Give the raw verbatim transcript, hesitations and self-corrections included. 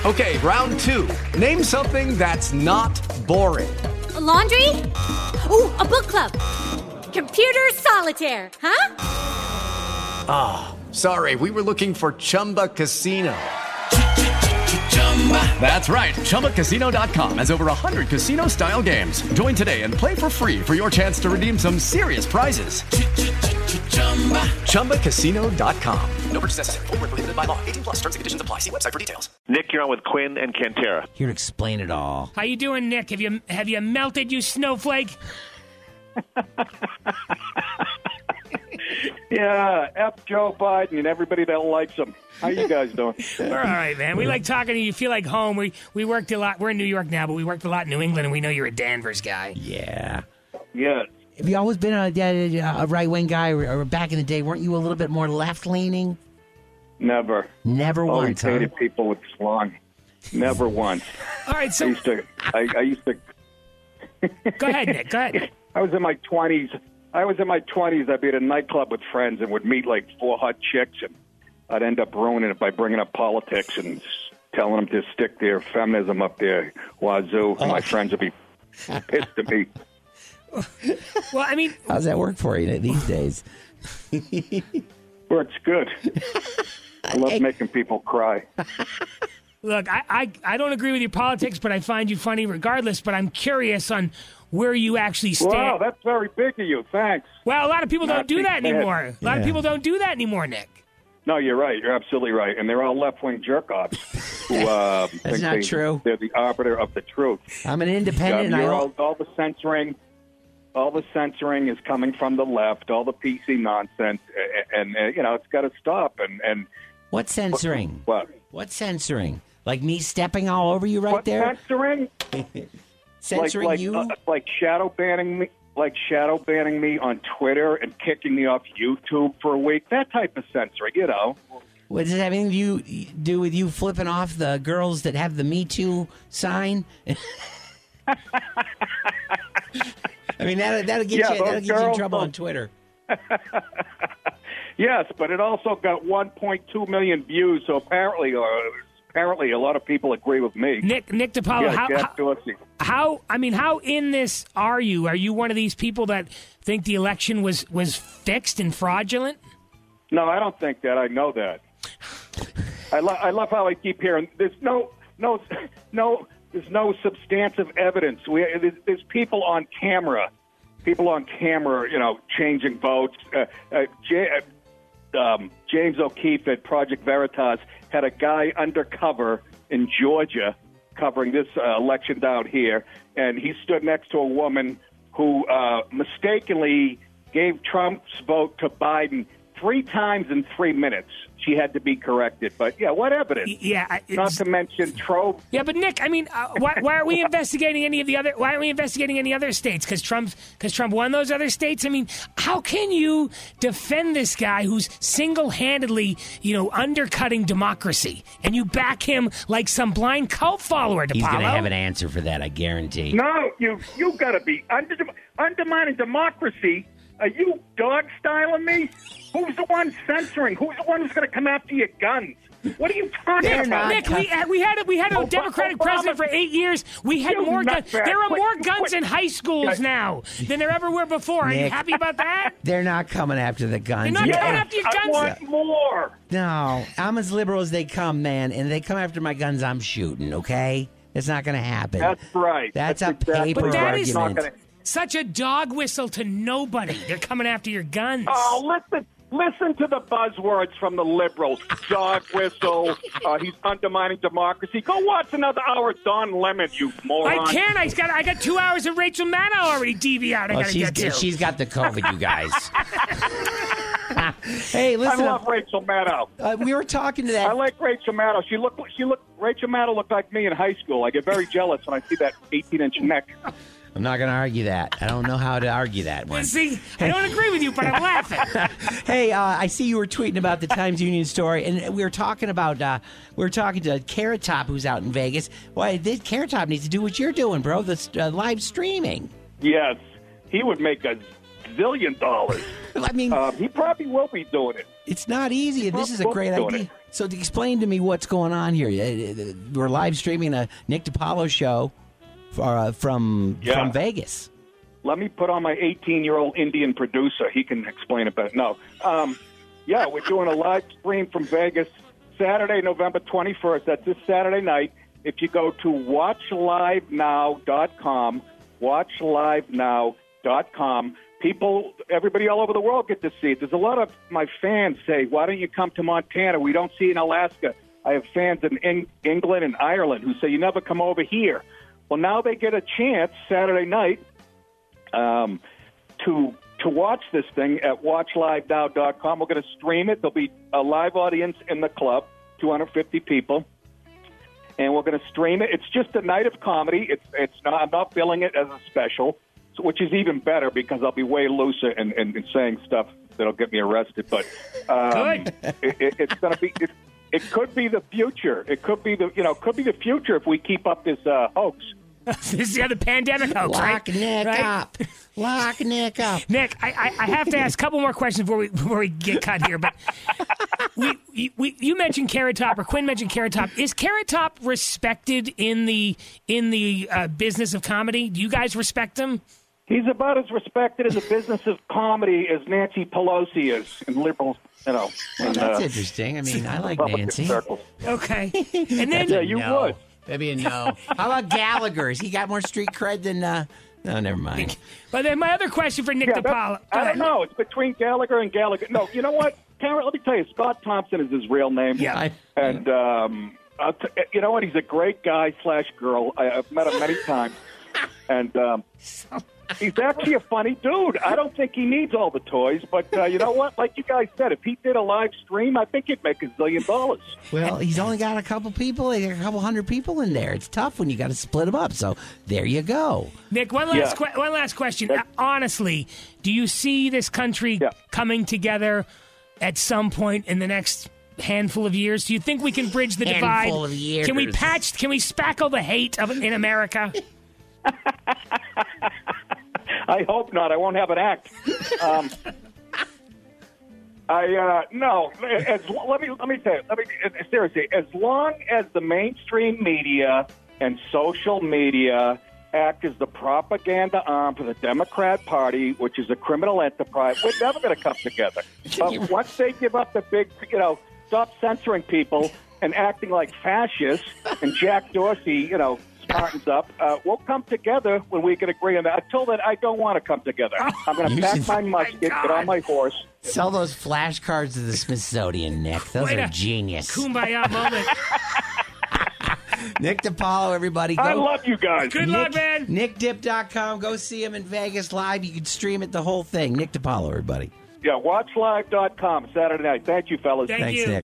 Okay, round two. Name something that's not boring. A laundry? Ooh, a book club. Computer solitaire, huh? Ah, oh, sorry, we were looking for Chumba Casino. That's right, Chumba Casino dot com has over one hundred casino-style games. Join today and play for free for your chance to redeem some serious prizes. Chumba Casino dot com. No purchase necessary. Void where prohibited by law. eighteen plus terms and conditions apply. See website for details. Nick, you're on with Quinn and Cantera. Here to explain it all. How you doing, Nick? Have you have you melted, you snowflake? Yeah, F Joe Biden and everybody that likes him. How you guys doing? We're all right, man. We like talking to you. You feel like home. We we worked a lot. We're in New York now, but we worked a lot in New England, and we know you're a Danvers guy. Yeah. Yeah. Have you always been a, a right-wing guy, or, or back in the day, weren't you a little bit more left-leaning? Never. Never Always once, huh? hated people with slung. Never once. All right, I so used to. I, I used to. go ahead, Nick. Go ahead. I was in my twenties. I was in my twenties. I'd be at a nightclub with friends and would meet like four hot chicks, and I'd end up ruining it by bringing up politics and telling them to stick their feminism up their wazoo. Oh. My friends would be pissed at me. Well, I mean, how's that work for you these days? Works good. I love making people cry. look, I, I I don't agree with your politics, but I find you funny regardless. But I'm curious on where you actually stand. Wow, that's very big of you. Thanks. Well, a lot of people don't do that anymore. A lot Yeah. of people don't do that anymore, Nick. No, you're right. You're absolutely right. And they're all left-wing jerk-offs who uh, That's think not they, true. they're the arbiter of the truth. I'm an independent. Um, and I you're al- all, all the censoring, all the censoring is coming from the left. All the P C nonsense, and, and uh, you know it's got to stop. And and What censoring? what? What censoring? Like me stepping all over you right What there? censoring? Censoring like, like, you? uh, like shadow banning me, like shadow banning me on Twitter and kicking me off YouTube for a week. That type of censoring, you know. What does it have anything to you, do with you flipping off the girls that have the Me Too sign? I mean, that'll, that'll get Yeah, you that'll those get you in girls trouble don't- on Twitter. Yes, but it also got one point two million views. So apparently, uh, apparently, a lot of people agree with me. Nick Nick DiPaolo, Yeah, how, Jack how Dorsey. how I mean, how in this are you? Are you one of these people that think the election was was fixed and fraudulent? No, I don't think that. I know that. I, lo- I love how I keep hearing there's no no no there's no substantive evidence. We there's, there's people on camera, people on camera, you know, changing votes. Uh, uh, J- um, James O'Keefe at Project Veritas had a guy undercover in Georgia covering this uh, election down here, and he stood next to a woman who uh, mistakenly gave Trump's vote to Biden three times in three minutes. She had to be corrected. But, yeah, what evidence? Yeah, I- Not it's- to mention Trove. Yeah, but Nick, I mean, uh, why, why aren't we investigating any of the other? Why aren't we investigating any other states? Because Trump, because Trump won those other states. I mean, how can you defend this guy who's single-handedly, you know, undercutting democracy, and you back him like some blind cult follower? DiPaolo? He's going to have an answer for that, I guarantee. No, you you got to be under, undermining democracy. Are you dog styling me? Who's the one censoring? Who's the one who's going to come after your guns? What are you talking Nick, about? Nick, we had, we had a, we had a Obama- Democratic president for eight years. We had You more guns. nutbag. There are Quit- more guns quit. in high schools now than there ever were before. Are you Nick. happy about that? They're not coming after the guns. They're not Yeah. coming after your I guns. want more. No, I'm as liberal as they come, man. And they come after my guns, I'm shooting, okay? It's not going to happen. That's right. That's, That's a exactly paper But that is argument. not gonna- Such a dog whistle to nobody. They're coming after your guns. Oh, listen, listen to the buzzwords from the liberals. Dog whistle. Uh, he's undermining democracy. Go watch another hour of Don Lemon, you moron. I can't. I got. I got two hours of Rachel Maddow already D V R'd. I Oh, gotta she's, get to. she's got the COVID, you guys. Hey, I listen, love Rachel Maddow. uh, we were talking to that. I like Rachel Maddow. She looked. She looked. Rachel Maddow looked like me in high school. I get very jealous when I see that eighteen-inch neck. I'm not going to argue that. I don't know how to argue that one. See, I don't agree with you, but I'm laughing. Hey, uh, I see you were tweeting about the Times Union story, and we were talking about uh, we were talking to Carrot Top, who's out in Vegas. Why, this Carrot Top needs to do what you're doing, bro. The uh, live streaming. Yes, he would make a zillion dollars. I mean, Uh, he probably will be doing it. it's not easy, and this is a great Doing idea. it. So to explain to me what's going on here. We're live streaming a Nick DiPaolo show for, uh, from Yeah. from Vegas. Let me put on my eighteen-year-old Indian producer. He can explain it better. No. Um, yeah, we're doing a live stream from Vegas Saturday, November twenty-first. That's this Saturday night. If you go to watch live now dot com, watch live now dot com, people, everybody all over the world get to see it. There's a lot of my fans say, why don't you come to Montana? We don't see it in Alaska. I have fans in Eng- England and Ireland who say, you never come over here. Well, now they get a chance Saturday night Um, to to watch this thing at watch live now dot com. We're going to stream it. There'll be a live audience in the club, two hundred fifty people, and we're going to stream it. It's just a night of comedy. It's it's not. I'm not billing it as a special, so, which is even better because I'll be way looser and, and, and saying stuff that'll get me arrested. But um, Good. It, it, it's going to be. It, it could be the future. It could be the you know could be the future if we keep up this uh, hoax. This is the other pandemic hoax, Lock right? Nick Right? up. Lock Nick up. Nick, I, I, I have to ask a couple more questions before we before we get cut here. But we, we you mentioned Carrot Top, or Quinn mentioned Carrot Top. Is Carrot Top respected in the in the uh, business of comedy? Do you guys respect him? He's about as respected in the business of comedy as Nancy Pelosi is in liberal, you know. Well, in, that's uh, interesting. I mean, I like Republican Nancy. circles. Okay, and then Yeah, you no. would. That'd be a no. How about Gallagher's? He got more street cred than. Uh... No, never mind. But then my other question for Nick Yeah, DiPaolo. that's- I don't know. It's between Gallagher and Gallagher. No, you know what, Karen? Let me tell you, Scott Thompson is his real name. Yeah. I- And um, I'll t- you know what? He's a great guy slash girl. I, I've met him many times, and um, he's actually a funny dude. I don't think he needs all the toys, but uh, you know what? Like you guys said, if he did a live stream, I think he'd make a zillion dollars. Well, he's only got a couple people, a couple hundred people in there. It's tough when you got to split them up. So there you go. Nick, one last Yeah. que- one last question. Uh, honestly, do you see this country Yeah. coming together at some point in the next handful of years? Do you think we can bridge the divide? Handful of years. Can we patch? Can we spackle the hate of in America? I hope not. I won't have an act. Um, I uh, no. As, let me let me tell you. Let me seriously. As long as the mainstream media and social media act as the propaganda arm for the Democrat Party, which is a criminal enterprise, we're never going to come together. But once they give up the big, you know, stop censoring people and acting like fascists, and Jack Dorsey, you know, smartens up, uh, we'll come together when we can agree on that. Until then, I don't want to come together. I'm going You to pack should- my musket, get on my horse. Sell those flashcards to the Smithsonian, Nick. Those Wait are a- genius. Kumbaya moment. Nick DiPaolo, everybody. Go. I love you guys. Good luck, man. Nick Dip dot com. Go see him in Vegas live. You can stream it, the whole thing. Nick DiPaolo, everybody. Yeah, watch live dot com Saturday night. Thank you, fellas. Thank Thanks, you. Nick.